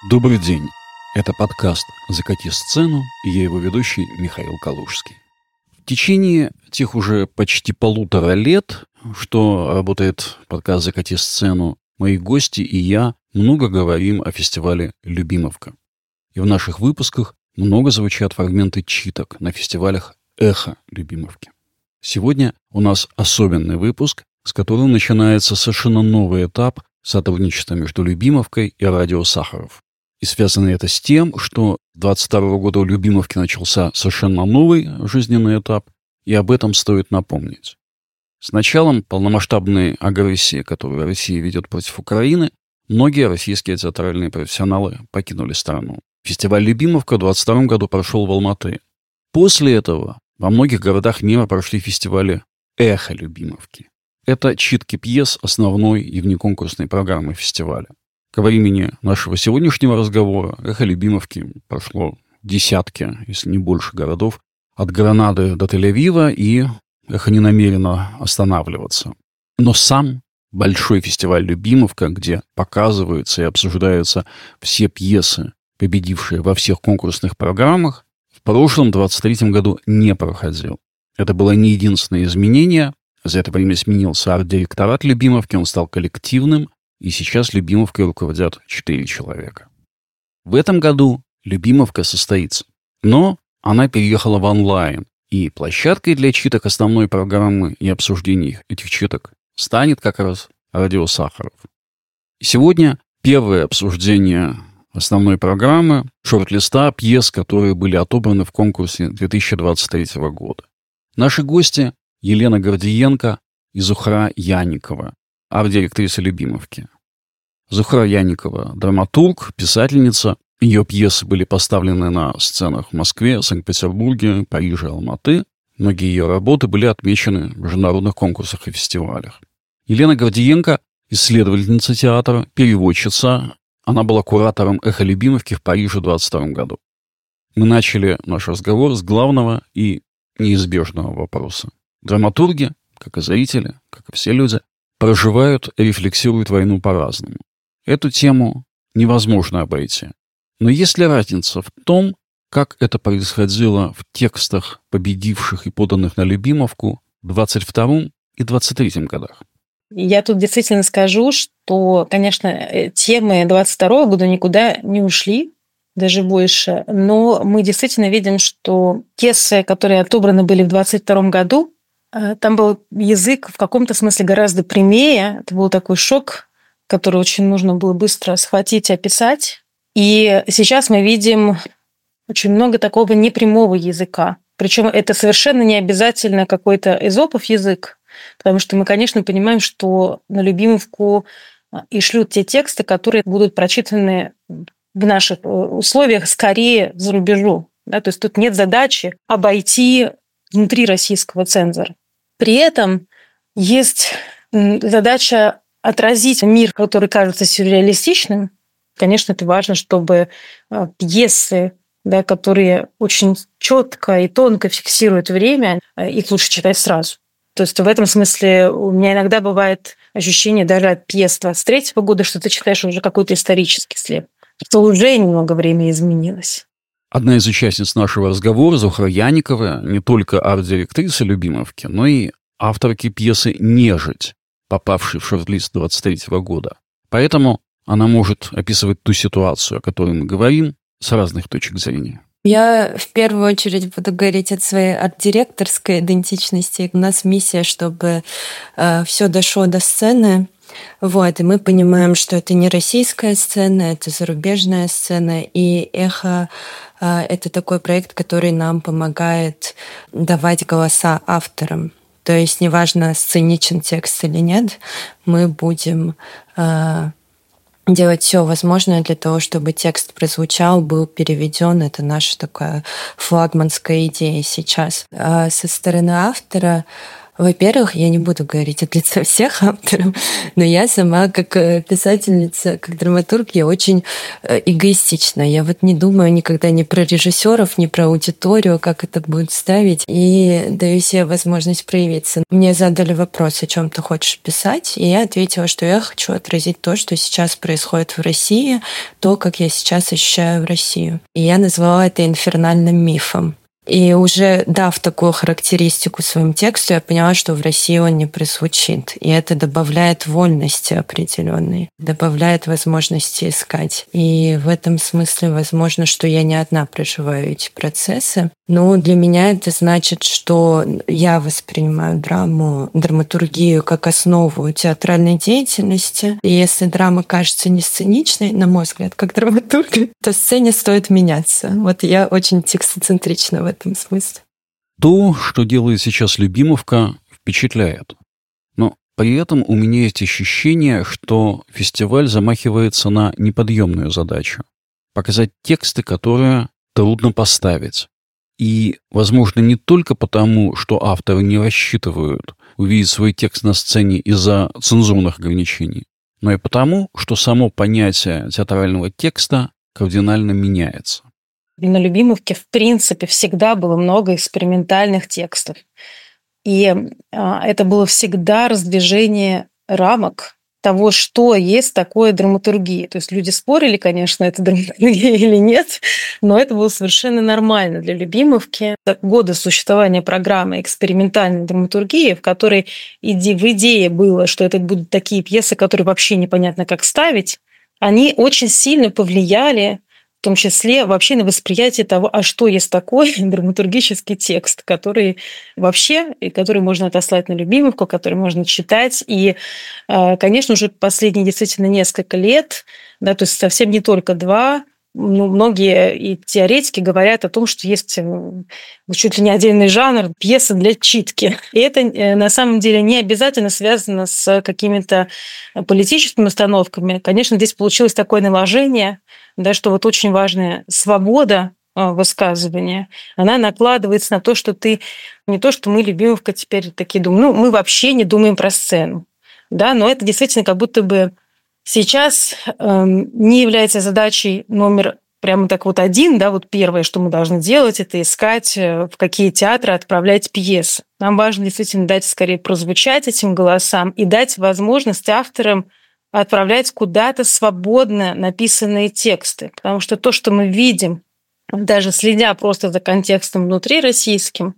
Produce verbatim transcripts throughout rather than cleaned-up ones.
Добрый день. Это подкаст «Закати сцену», и я его ведущий Михаил Калужский. В течение тех уже почти полутора лет, что работает подкаст «Закати сцену», мои гости и я много говорим о фестивале «Любимовка». И в наших выпусках много звучат фрагменты читок на фестивалях «Эхо Любимовки». Сегодня у нас особенный выпуск, с которым начинается совершенно новый этап сотрудничества между Любимовкой и радио Сахаров. И связано это с тем, что с двадцать второго года у Любимовки начался совершенно новый жизненный этап, и об этом стоит напомнить. С началом полномасштабной агрессии, которую Россия ведет против Украины, многие российские театральные профессионалы покинули страну. Фестиваль «Любимовка» в двадцать втором году прошел в Алматы. После этого во многих городах мира прошли фестивали «Эхо Любимовки». Это читки пьес основной и внеконкурсной программы фестиваля. Ко времени нашего сегодняшнего разговора «Эхо Любимовки» прошло десятки, если не больше городов, от Гранады до Тель-Авива, и «Эхо» не намерено останавливаться. Но сам большой фестиваль «Любимовка», где показываются и обсуждаются все пьесы, победившие во всех конкурсных программах, в прошлом двадцать третьем году не проходил. Это было не единственное изменение. За это время сменился арт-директорат «Любимовки», он стал коллективным, и сейчас «Любимовкой» руководят четыре человека. В этом году «Любимовка» состоится, но она переехала в онлайн, и площадкой для читок основной программы и обсуждений этих читок станет как раз радио Сахаров. Сегодня первое обсуждение основной программы, шорт-листа пьес, которые были отобраны в конкурсе две тысячи двадцать третьего года. Наши гости – Елена Гордиенко и Зухра Яникова, арт-директриса «Любимовки». Зухра Яникова – драматург, писательница. Ее пьесы были поставлены на сценах в Москве, Санкт-Петербурге, Париже, Алматы. Многие ее работы были отмечены в международных конкурсах и фестивалях. Елена Гордиенко – исследовательница театра, переводчица. Она была куратором «Эхо Любимовки» в Париже в двадцать втором году. Мы начали наш разговор с главного и неизбежного вопроса. Драматурги, как и зрители, как и все люди, проживают и рефлексируют войну по-разному. Эту тему невозможно обойти. Но есть ли разница в том, как это происходило в текстах, победивших и поданных на Любимовку в двадцать втором и двадцать третьем годах? Я тут действительно скажу, что, конечно, темы двадцать второго года никуда не ушли, даже больше, но мы действительно видим, что пьесы, которые отобраны были в двадцать втором году, там был язык в каком-то смысле гораздо прямее. Это был такой шок, который очень нужно было быстро схватить и описать. И сейчас мы видим очень много такого непрямого языка. Причем это совершенно не обязательно какой-то эзопов язык, потому что мы, конечно, понимаем, что на Любимовку и шлют те тексты, которые будут прочитаны в наших условиях скорее за рубежу. Да? То есть тут нет задачи обойти внутри российского цензора. При этом есть задача отразить мир, который кажется сюрреалистичным. Конечно, это важно, чтобы пьесы, да, которые очень четко и тонко фиксируют время, их лучше читать сразу. То есть в этом смысле у меня иногда бывает ощущение даже от пьес двадцать третьего года, что ты читаешь уже какой-то исторический след, что уже немного время изменилось. Одна из участниц нашего разговора, Зухра Яникова, не только арт-директриса «Любимовки», но и авторки пьесы «Нежить», попавшей в шорт-лист двадцать третьего года. Поэтому она может описывать ту ситуацию, о которой мы говорим, с разных точек зрения. Я в первую очередь буду говорить от своей арт-директорской идентичности. У нас миссия, чтобы э, все дошло до сцены. Вот, и мы понимаем, что это не российская сцена, это зарубежная сцена, и «Эхо» — это такой проект, который нам помогает давать голоса авторам. То есть неважно, сценичен текст или нет, мы будем э, делать все возможное для того, чтобы текст прозвучал, был переведен. Это наша такая флагманская идея сейчас. А со стороны автора Во-первых, я не буду говорить от лица всех авторов, но я сама как писательница, как драматург, я очень эгоистична. Я вот не думаю никогда ни про режиссеров, ни про аудиторию, как это будет ставить, и даю себе возможность проявиться. Мне задали вопрос, о чем ты хочешь писать, и я ответила, что я хочу отразить то, что сейчас происходит в России, то, как я сейчас ощущаю Россию. И я назвала это инфернальным мифом. И уже дав такую характеристику своему тексту, я поняла, что в России он не прозвучит. И это добавляет вольности определенной, добавляет возможности искать. И в этом смысле, возможно, что я не одна проживаю эти процессы. Но для меня это значит, что я воспринимаю драму, драматургию как основу театральной деятельности. И если драма кажется не сценичной, на мой взгляд, как драматург, то сцене стоит меняться. Вот я очень текстоцентрична в этом смысле. То, что делает сейчас Любимовка, впечатляет. Но при этом у меня есть ощущение, что фестиваль замахивается на неподъемную задачу. Показать тексты, которые трудно поставить. И, возможно, не только потому, что авторы не рассчитывают увидеть свой текст на сцене из-за цензурных ограничений, но и потому, что само понятие театрального текста кардинально меняется. На Любимовке, в принципе, всегда было много экспериментальных текстов. И а, это было всегда раздвижение рамок того, что есть такое драматургия. То есть люди спорили, конечно, это драматургия или нет, но это было совершенно нормально для Любимовки. За годы существования программы экспериментальной драматургии, в которой иде- в идее было, что это будут такие пьесы, которые вообще непонятно как ставить, они очень сильно повлияли в том числе вообще на восприятие того, а что есть такой драматургический текст, который вообще, и который можно отослать на Любимовку, который можно читать. И, конечно, уже последние действительно несколько лет, да, то есть совсем не только два, ну, многие и теоретики говорят о том, что есть чуть ли не отдельный жанр пьесы для читки. И это на самом деле не обязательно связано с какими-то политическими установками. Конечно, здесь получилось такое наложение, да, что вот очень важная свобода высказывания, она накладывается на то, что ты... Не то, что мы, Любимовка, теперь такие думаем, ну, мы вообще не думаем про сцену. Да, но это действительно как будто бы сейчас э, не является задачей номер прямо так вот один, да, вот первое, что мы должны делать, это искать, в какие театры отправлять пьесы. Нам важно действительно дать скорее прозвучать этим голосам и дать возможность авторам отправлять куда-то свободно написанные тексты. Потому что то, что мы видим, даже следя просто за контекстом внутри российским,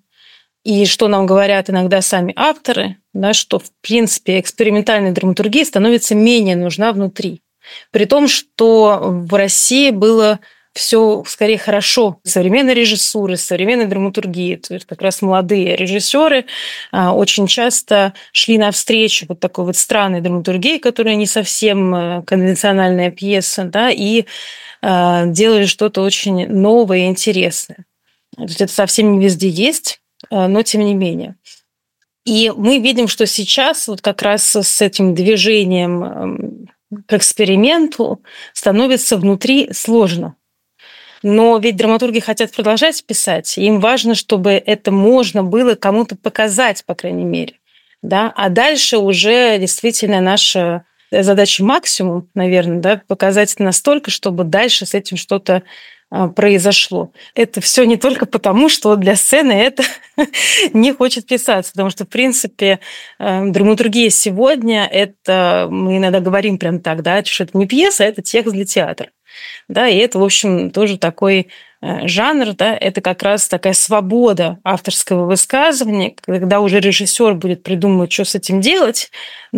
и что нам говорят иногда сами авторы, да, что, в принципе, экспериментальная драматургия становится менее нужна внутри. При том, что в России было все скорее хорошо. Современной режиссуры, современной драматургии. То есть как раз молодые режиссеры очень часто шли навстречу вот такой вот странной драматургии, которая не совсем конвенциональная пьеса, да, и делали что-то очень новое и интересное. То есть это совсем не везде есть, но тем не менее. И мы видим, что сейчас вот как раз с этим движением к эксперименту становится внутри сложно. Но ведь драматурги хотят продолжать писать, и им важно, чтобы это можно было кому-то показать, по крайней мере. Да? А дальше уже действительно наша задача максимум, наверное, да, показать это настолько, чтобы дальше с этим что-то произошло. Это все не только потому, что для сцены это не хочет писаться, потому что, в принципе, драматургия сегодня, это мы иногда говорим прям так, да, что это не пьеса, это текст для театра. Да, и это, в общем, тоже такой жанр, да, это как раз такая свобода авторского высказывания, когда уже режиссер будет придумывать, что с этим делать,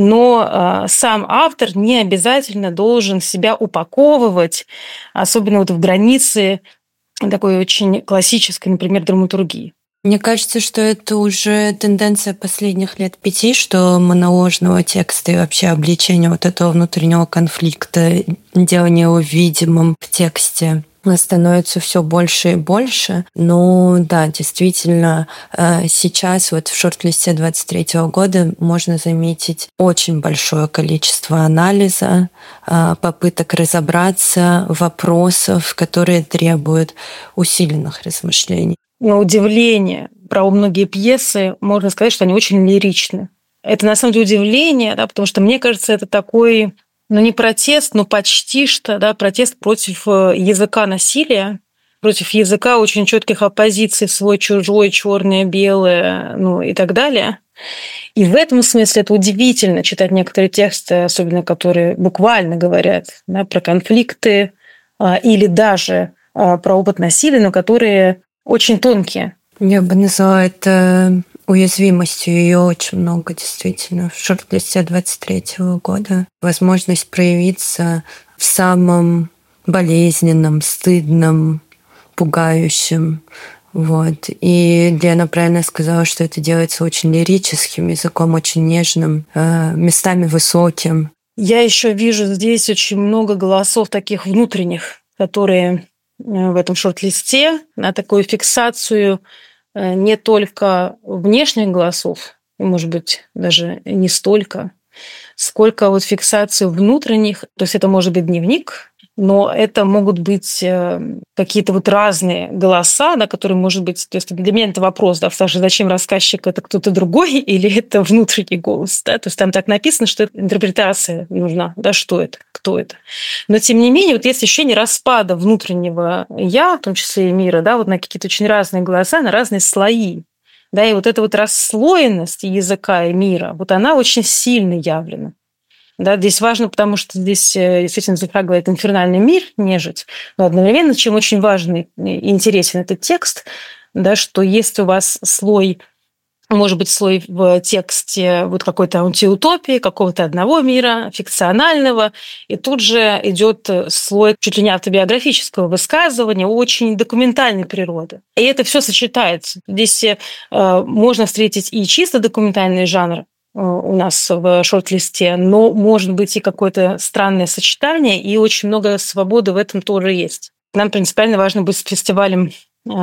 но сам автор не обязательно должен себя упаковывать, особенно вот в границе такой очень классической, например, драматургии. Мне кажется, что это уже тенденция последних лет пяти, что моноложного текста и вообще обличения вот этого внутреннего конфликта, делания его видимым в тексте становится все больше и больше. Но да, действительно, сейчас вот в шорт-листе двадцать третьего года можно заметить очень большое количество анализа, попыток разобраться, вопросов, которые требуют усиленных размышлений. На удивление, про многие пьесы можно сказать, что они очень лиричны. Это на самом деле удивление, да, потому что мне кажется, это такой, ну не протест, но почти что, да, протест против языка насилия, против языка очень четких оппозиций, свой-чужой, черное, белое, ну и так далее. И в этом смысле это удивительно читать некоторые тексты, особенно которые буквально говорят, да, про конфликты а, или даже а, про опыт насилия, но которые очень тонкие. Я бы назвала это уязвимостью. Ее очень много, действительно. В шорт-листе двадцать третьего года возможность проявиться в самом болезненном, стыдном, пугающем. Вот. И Лена правильно сказала, что это делается очень лирическим языком, очень нежным, местами высоким. Я еще вижу здесь очень много голосов таких внутренних, которые в этом шорт-листе на такую фиксацию не только внешних голосов, может быть, даже не столько, сколько вот фиксацию внутренних. То есть это может быть дневник, но это могут быть какие-то вот разные голоса, да, которые, может быть, то есть для меня это вопрос, да, Саша, зачем рассказчик, это кто-то другой или это внутренний голос, да, то есть там так написано, что это интерпретация нужна, да, что это, кто это. Но, тем не менее, вот есть ощущение распада внутреннего я, в том числе и мира, да, вот на какие-то очень разные голоса, на разные слои, да, и вот эта вот расслоенность языка и мира, вот она очень сильно явлена. Да, здесь важно, потому что здесь действительно затрагивает инфернальный мир, нежить, но одновременно, чем очень важный и интересен этот текст, да, что есть у вас слой, может быть, слой в тексте вот какой-то антиутопии, какого-то одного мира, фикционального, и тут же идет слой чуть ли не автобиографического высказывания, очень документальной природы. И это все сочетается. Здесь э, можно встретить и чисто документальный жанр, у нас в шорт-листе, но может быть и какое-то странное сочетание, и очень много свободы в этом тоже есть. Нам принципиально важно быть фестивалем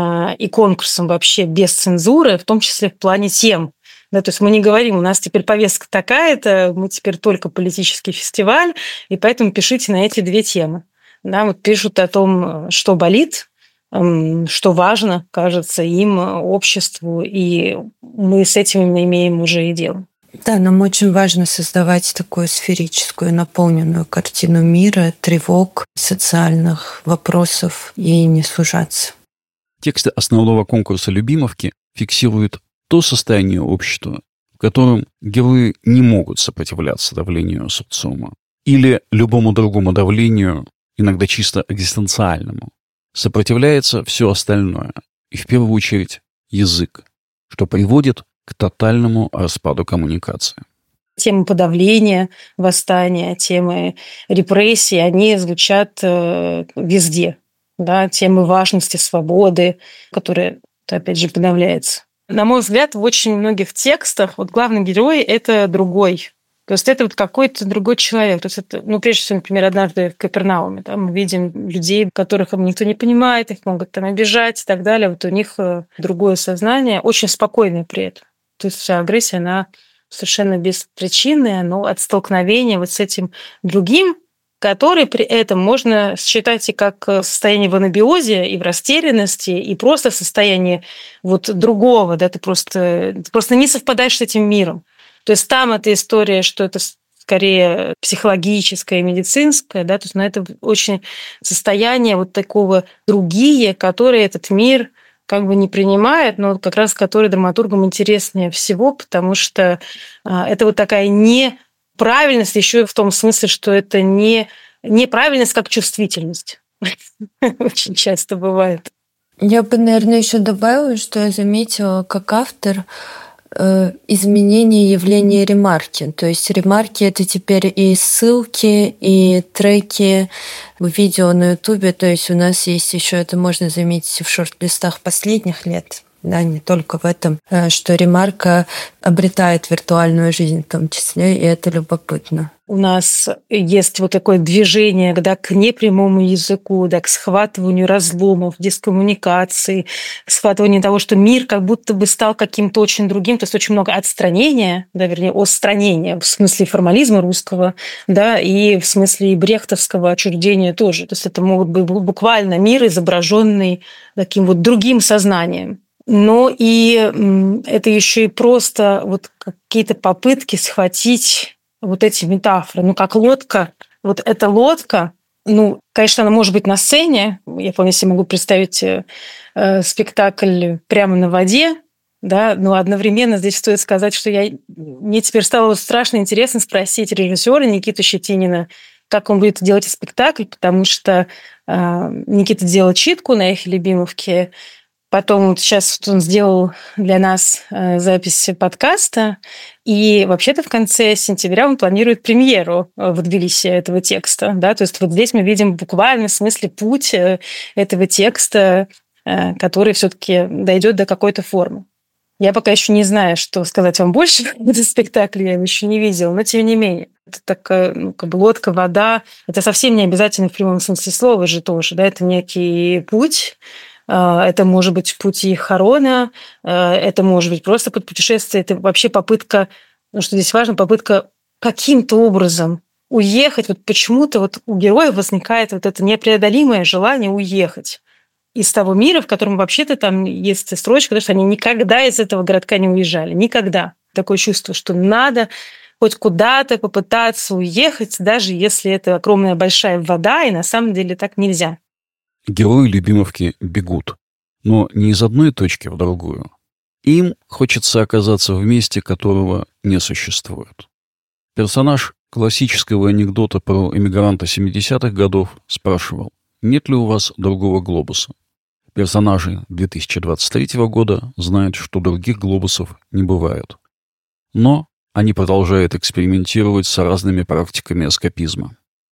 и конкурсом вообще без цензуры, в том числе в плане тем. Да, то есть мы не говорим, у нас теперь повестка такая-то, мы теперь только политический фестиваль, и поэтому пишите на эти две темы. Да, вот пишут о том, что болит, что важно, кажется, им, обществу, и мы с этим имеем уже и дело. Да, нам очень важно создавать такую сферическую, наполненную картину мира, тревог, социальных вопросов и не сужаться. Тексты основного конкурса «Любимовки» фиксируют то состояние общества, в котором герои не могут сопротивляться давлению социума или любому другому давлению, иногда чисто экзистенциальному. Сопротивляется все остальное, и в первую очередь язык, что приводит к тотальному распаду коммуникации. Темы подавления, восстания, темы репрессий, они звучат везде. Да? Темы важности, свободы, которые, опять же, подавляются. На мой взгляд, в очень многих текстах вот главный герой – это другой. То есть это вот какой-то другой человек. То есть это, ну, прежде всего, например, однажды в Капернауме, да, мы видим людей, которых никто не понимает, их могут там обижать и так далее. Вот у них другое сознание, очень спокойное при этом. То есть вся агрессия, она совершенно беспричинная, но от столкновения вот с этим другим, который при этом можно считать и как состояние в анабиозе, и в растерянности, и просто состояние вот другого, да, ты просто, ты просто не совпадаешь с этим миром. То есть там эта история, что это скорее психологическое и медицинское, да, то есть, ну, это очень состояние вот такого другие, которые этот мир как бы не принимает, но как раз который драматургам интереснее всего, потому что это вот такая неправильность еще и в том смысле, что это не неправильность как чувствительность. Очень часто бывает. Я бы, наверное, еще добавила, что я заметила как автор изменение явления ремарки. То есть ремарки — это теперь и ссылки, и треки в видео на Ютубе. То есть у нас есть еще, это можно заметить в шорт-листах последних лет, да, не только в этом, что ремарка обретает виртуальную жизнь в том числе, и это любопытно. У нас есть вот такое движение, да, к непрямому языку, да, к схватыванию разломов, дискоммуникации, к схватыванию того, что мир как будто бы стал каким-то очень другим. То есть очень много отстранения, да, вернее, отстранения в смысле формализма русского, да, и в смысле брехтовского отчуждения тоже. То есть это могут быть буквально мир, изображенный таким вот другим сознанием. Но и это еще и просто вот какие-то попытки схватить вот эти метафоры. Ну, как лодка. Вот эта лодка, ну, конечно, она может быть на сцене. Я вполне себе могу представить э, спектакль прямо на воде, да, но одновременно здесь стоит сказать, что я... мне теперь стало страшно интересно спросить режиссера Никиту Щетинина, как он будет делать спектакль, потому что э, Никита делал читку на «Эхе Любимовке», потом вот сейчас он сделал для нас э, запись подкаста, и вообще-то в конце сентября он планирует премьеру в Тбилиси этого текста, да, то есть вот здесь мы видим буквально в смысле путь этого текста, э, который все-таки дойдет до какой-то формы. Я пока еще не знаю, что сказать вам больше про этот спектакль, я его еще не видела, но тем не менее. Это такая, ну, как бы лодка, вода. Это совсем не обязательно в прямом смысле слова же тоже, да, это некий путь. Это может быть путь Харона, это может быть просто путешествие, это вообще попытка, ну, что здесь важно, попытка каким-то образом уехать. Вот почему-то вот у героя возникает вот это непреодолимое желание уехать из того мира, в котором вообще-то там есть строчка, потому что они никогда из этого городка не уезжали. Никогда. Такое чувство, что надо хоть куда-то попытаться уехать, даже если это огромная большая вода, и на самом деле так нельзя. Герои Любимовки бегут, но не из одной точки в другую. Им хочется оказаться в месте, которого не существует. Персонаж классического анекдота про эмигранта семидесятых годов спрашивал: «Нет ли у вас другого глобуса?» Персонажи две тысячи двадцать третьего года знают, что других глобусов не бывает. Но они продолжают экспериментировать с разными практиками эскапизма.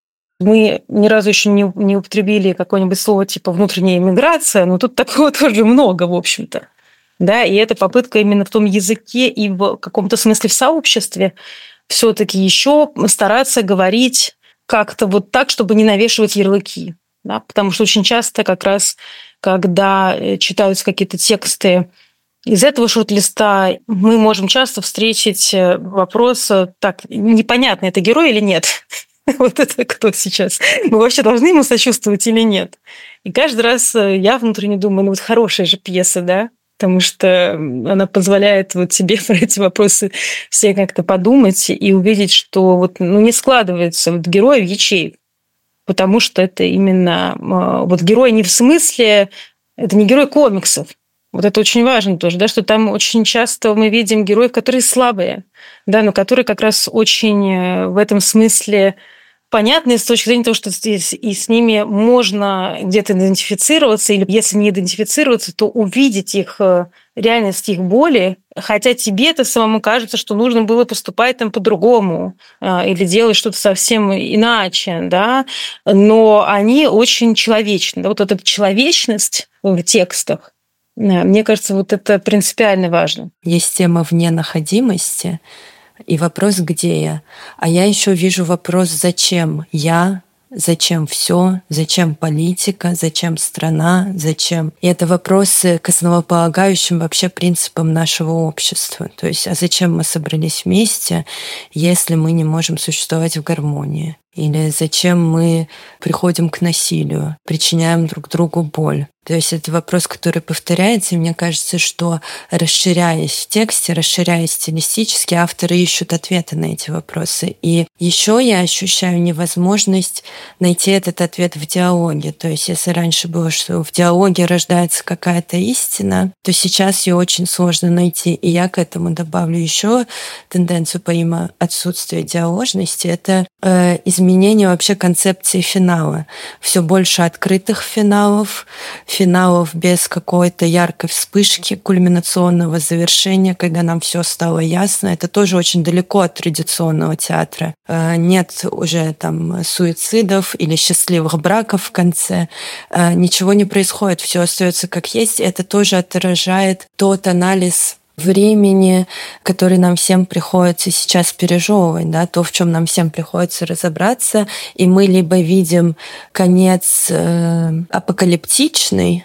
Мы ни разу еще не, не употребили какое-нибудь слово типа «внутренняя миграция», но тут такого тоже много, в общем-то. Да, и это попытка именно в том языке и в каком-то смысле в сообществе все-таки еще стараться говорить как-то вот так, чтобы не навешивать ярлыки. Да? Потому что очень часто как раз, когда читаются какие-то тексты из этого шорт-листа, мы можем часто встретить вопрос: так, непонятно, это герой или нет? Вот это кто сейчас? Мы вообще должны ему сочувствовать или нет? И каждый раз я внутренне думаю, ну вот хорошая же пьеса, да? Потому что она позволяет вот себе про эти вопросы все как-то подумать и увидеть, что вот, ну, не складывается вот герой в ячейку. Потому что это именно вот герой не в смысле, это не герой комиксов. Вот это очень важно тоже, да, что там очень часто мы видим героев, которые слабые, да, но которые как раз очень в этом смысле понятные с точки зрения того, что здесь и с ними можно где-то идентифицироваться, или если не идентифицироваться, то увидеть их реальность, их боли, хотя тебе-то самому кажется, что нужно было поступать там по-другому или делать что-то совсем иначе, да, но они очень человечны. Да? Вот эта человечность в текстах, мне кажется, вот это принципиально важно. Есть тема вне находимости и вопрос, где я. А я еще вижу вопрос, зачем я, зачем все, зачем политика, зачем страна, зачем. И это вопросы к основополагающим вообще принципам нашего общества. То есть, а зачем мы собрались вместе, если мы не можем существовать в гармонии? Или зачем мы приходим к насилию, причиняем друг другу боль? То есть это вопрос, который повторяется, и мне кажется, что расширяясь в тексте, расширяясь стилистически, авторы ищут ответы на эти вопросы. И еще я ощущаю невозможность найти этот ответ в диалоге. То есть если раньше было, что в диалоге рождается какая-то истина, то сейчас ее очень сложно найти. И я к этому добавлю еще тенденцию, помимо отсутствия диаложности, это э, изменение вообще концепции финала. Все больше открытых финалов, финалов без какой-то яркой вспышки, кульминационного завершения, когда нам все стало ясно. Это тоже очень далеко от традиционного театра. Нет уже там суицидов или счастливых браков в конце. Ничего не происходит, все остается как есть. Это тоже отражает тот анализ времени, который нам всем приходится сейчас пережевывать, да, то, в чем нам всем приходится разобраться, и мы либо видим конец э, апокалиптичный,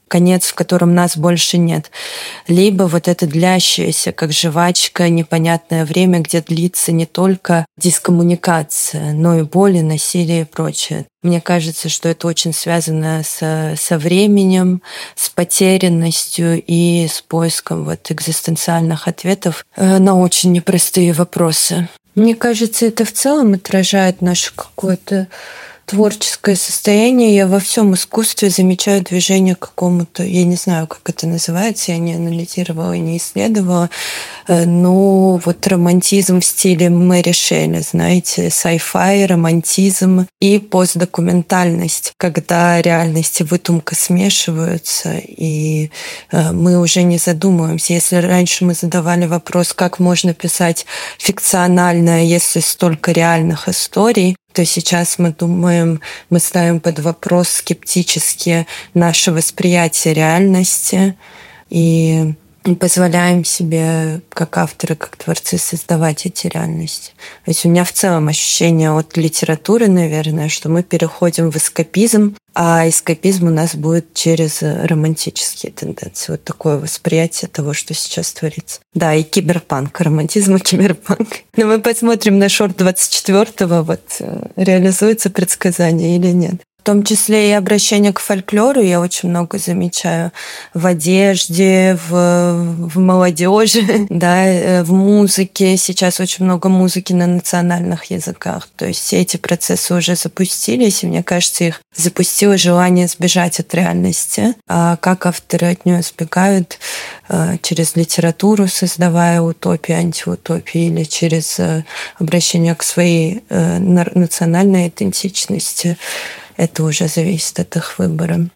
конец, в котором нас больше нет. Либо вот это длящееся, как жвачка, непонятное время, где длится не только дискоммуникация, но и боль, и насилие и прочее. Мне кажется, что это очень связано со, со временем, с потерянностью и с поиском вот экзистенциальных ответов на очень непростые вопросы. Мне кажется, это в целом отражает наше какое-то творческое состояние. Я во всем искусстве замечаю движение к какому-то, я не знаю, как это называется, я не анализировала и не исследовала, но вот романтизм в стиле Мэри Шелли, знаете, sci-fi, романтизм и постдокументальность, когда реальность и выдумка смешиваются, и мы уже не задумываемся. Если раньше мы задавали вопрос, как можно писать фикциональное, если столько реальных историй, то сейчас мы думаем, мы ставим под вопрос скептически наше восприятие реальности и позволяем себе, как авторы, как творцы, создавать эти реальности. То есть у меня в целом ощущение от литературы, наверное, что мы переходим в эскапизм, а эскапизм у нас будет через романтические тенденции. Вот такое восприятие того, что сейчас творится. Да, и киберпанк, романтизм и киберпанк. Но мы посмотрим на шорт двадцать четвёртого, вот реализуется предсказание или нет. В том числе и обращение к фольклору я очень много замечаю в одежде, в, в молодежи, да, в музыке. Сейчас очень много музыки на национальных языках. То есть все эти процессы уже запустились, и мне кажется, их запустило желание сбежать от реальности. А как авторы от нее сбегают? Через литературу, создавая утопии, антиутопии, или через обращение к своей национальной идентичности. Это уже зависит от их выбора.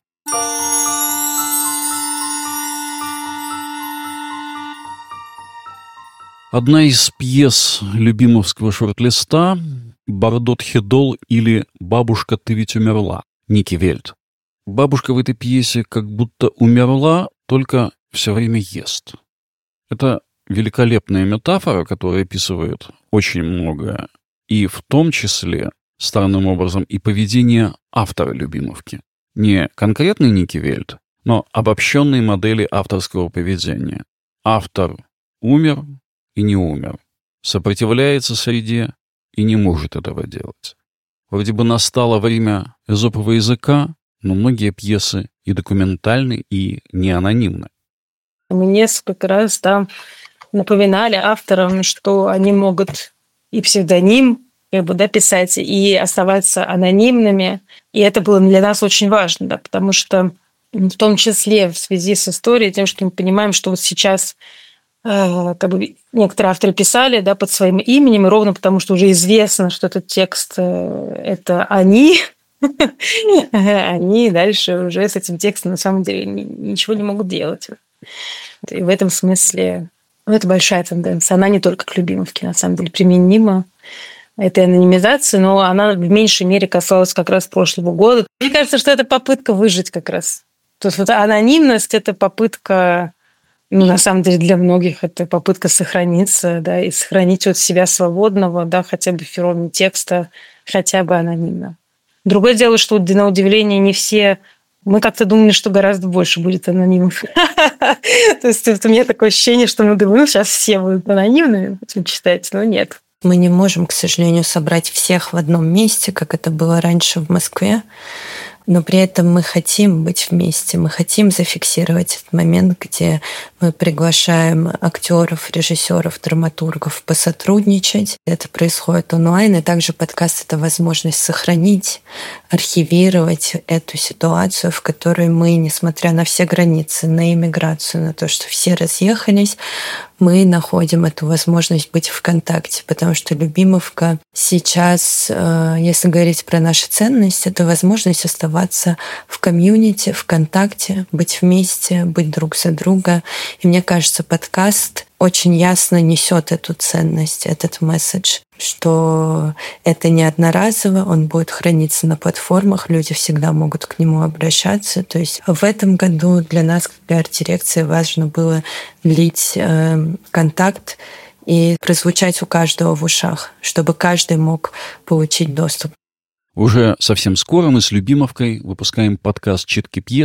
Одна из пьес любимовского шорт-листа «Бардот Хидол» или «Бабушка, ты ведь умерла» Ники Вельт. Бабушка в этой пьесе как будто умерла, только все время ест. Это великолепная метафора, которая описывает очень многое, и в том числе странным образом и поведение автора любимовки. Не конкретный Ники Вельт, но обобщенные модели авторского поведения. Автор умер и не умер, сопротивляется среде и не может этого делать. Вроде бы настало время эзопового языка, но многие пьесы и документальны, и не анонимны. Мы несколько раз там напоминали авторам, что они могут и псевдоним как бы, да, писать, и оставаться анонимными. И это было для нас очень важно, да, потому что в том числе в связи с историей, тем, что мы понимаем, что вот сейчас э, как бы некоторые авторы писали, да, под своим именем, и ровно потому, что уже известно, что этот текст э, – это они, они дальше уже с этим текстом на самом деле ничего не могут делать. И в этом смысле ну, это большая тенденция. Она не только к любимовке, на самом деле, применима. Этой анонимизации, но она в меньшей мере касалась как раз прошлого года. Мне кажется, что это попытка выжить как раз. То есть вот анонимность – это попытка, ну, на самом деле для многих это попытка сохраниться, да, и сохранить вот себя свободного, да, хотя бы в форме текста, хотя бы анонимно. Другое дело, что на удивление не все... Мы как-то думали, что гораздо больше будет анонимов. То есть у меня такое ощущение, что мы думаем, ну, сейчас все будут анонимными читать, но нет. Мы не можем, к сожалению, собрать всех в одном месте, как это было раньше в Москве, но при этом мы хотим быть вместе, мы хотим зафиксировать этот момент, где мы приглашаем актеров, режиссеров, драматургов посотрудничать. Это происходит онлайн, и также подкаст — это возможность сохранить, архивировать эту ситуацию, в которой мы, несмотря на все границы, на иммиграцию, на то, что все разъехались, мы находим эту возможность быть в контакте, потому что любимовка сейчас, если говорить про наши ценности, это возможность оставаться в комьюнити, в контакте, быть вместе, быть друг за друга. И мне кажется, подкаст очень ясно несет эту ценность, этот месседж, что это не одноразово, он будет храниться на платформах, люди всегда могут к нему обращаться. То есть в этом году для нас, как для арт-дирекции, важно было длить э, контакт и прозвучать у каждого в ушах, чтобы каждый мог получить доступ. Уже совсем скоро мы с Любимовкой выпускаем подкаст «Читки пьес»,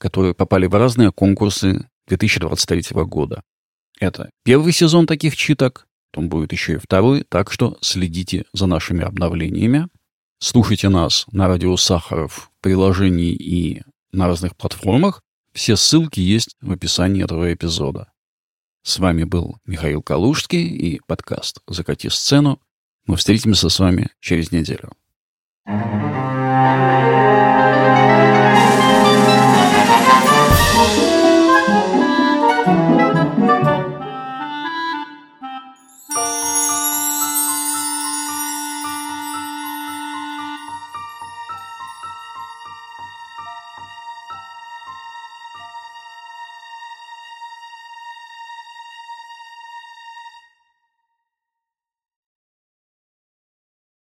которые попали в разные конкурсы две тысячи двадцать третьего года. Это первый сезон таких читок, потом будет еще и второй, так что следите за нашими обновлениями. Слушайте нас на радио Сахаров в приложении и на разных платформах. Все ссылки есть в описании этого эпизода. С вами был Михаил Калужский и подкаст «Закати сцену». Мы встретимся с вами через неделю.